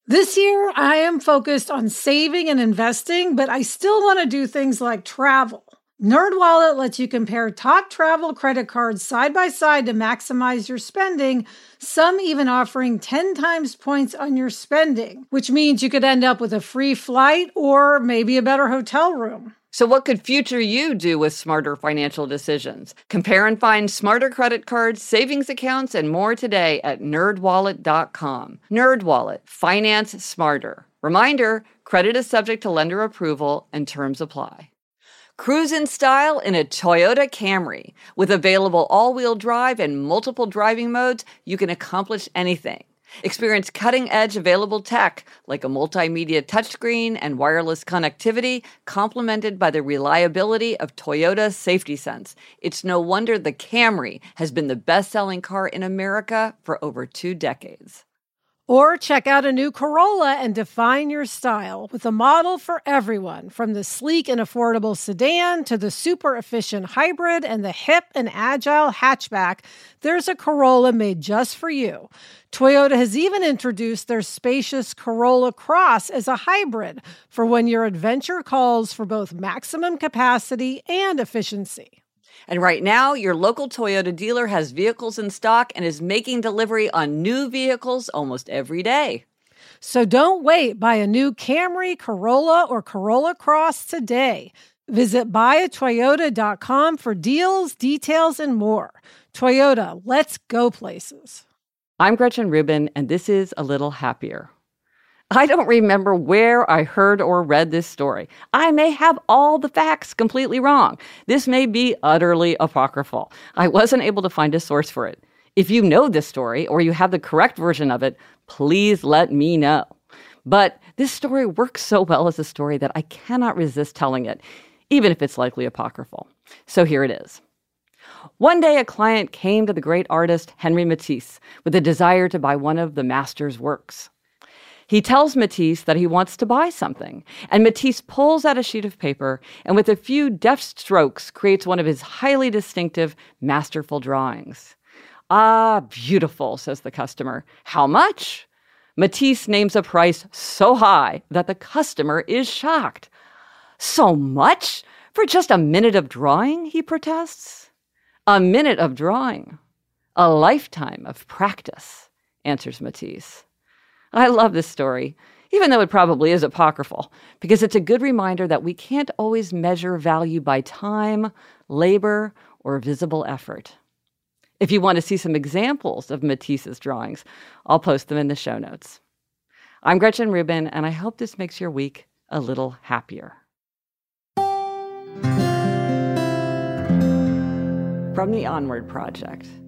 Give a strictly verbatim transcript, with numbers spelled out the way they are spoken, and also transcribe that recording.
This year, I am focused on saving and investing, but I still want to do things like travel. NerdWallet lets you compare top travel credit cards side by side to maximize your spending, some even offering ten times points on your spending, which means you could end up with a free flight or maybe a better hotel room. So what could future you do with smarter financial decisions? Compare and find smarter credit cards, savings accounts, and more today at nerd wallet dot com. NerdWallet. Finance smarter. Reminder, credit is subject to lender approval and terms apply. Cruise in style in a Toyota Camry. With available all-wheel drive and multiple driving modes, you can accomplish anything. Experience cutting-edge available tech like a multimedia touchscreen and wireless connectivity, complemented by the reliability of Toyota Safety Sense. It's no wonder the Camry has been the best-selling car in America for over two decades. Or check out a new Corolla and define your style with a model for everyone, from the sleek and affordable sedan to the super efficient hybrid and the hip and agile hatchback. There's a Corolla made just for you. Toyota has even introduced their spacious Corolla Cross as a hybrid for when your adventure calls for both maximum capacity and efficiency. And right now, your local Toyota dealer has vehicles in stock and is making delivery on new vehicles almost every day. So don't wait. Buy a new Camry, Corolla, or Corolla Cross today. Visit buy a toyota dot com for deals, details, and more. Toyota, let's go places. I'm Gretchen Rubin, and this is A Little Happier. I don't remember where I heard or read this story. I may have all the facts completely wrong. This may be utterly apocryphal. I wasn't able to find a source for it. If you know this story or you have the correct version of it, please let me know. But this story works so well as a story that I cannot resist telling it, even if it's likely apocryphal. So here it is. One day, a client came to the great artist Henri Matisse with a desire to buy one of the master's works. He tells Matisse that he wants to buy something, and Matisse pulls out a sheet of paper and with a few deft strokes creates one of his highly distinctive, masterful drawings. "Ah, beautiful," says the customer. "How much?" Matisse names a price so high that the customer is shocked. "So much? For just a minute of drawing?" he protests. "A minute of drawing. A lifetime of practice," answers Matisse. I love this story, even though it probably is apocryphal, because it's a good reminder that we can't always measure value by time, labor, or visible effort. If you want to see some examples of Matisse's drawings, I'll post them in the show notes. I'm Gretchen Rubin, and I hope this makes your week a little happier. From the Onward Project.